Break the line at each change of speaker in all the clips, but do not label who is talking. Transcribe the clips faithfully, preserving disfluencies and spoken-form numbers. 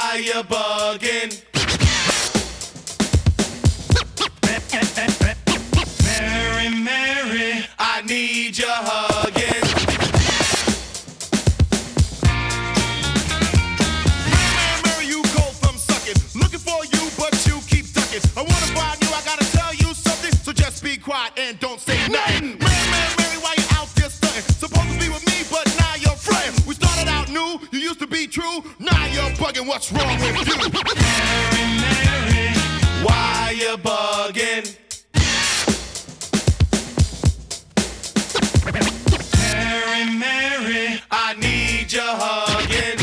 Why you bugging? Mary, Mary, I need your hugging. Mary, Mary, you cold from sucking. Looking for you, but you keep ducking. I wanna find you, I gotta tell you something. So just be quiet and don't say nothing. Mary, Mary, Mary, why you out there stunting? Supposed to be with me, but now you're fronting. We started out new, you used to be true. Now you're bugging, what's wrong with you? Mary, Mary, why you bugging? Mary, Mary, I need your hugging.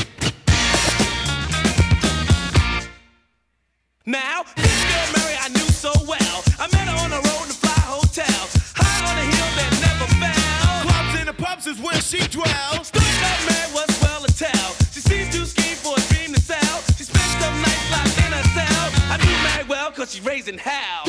Now, this girl Mary I knew so well. I met her on the road in the Fly Hotel, high on a hill that never fell.
Clubs and the pubs is where she dwells.
Stuck up Mary was well to tell. She seems to scheme for a dream to sell. She spent some nights locked in her cell. I knew Mary well cause she's raising hell.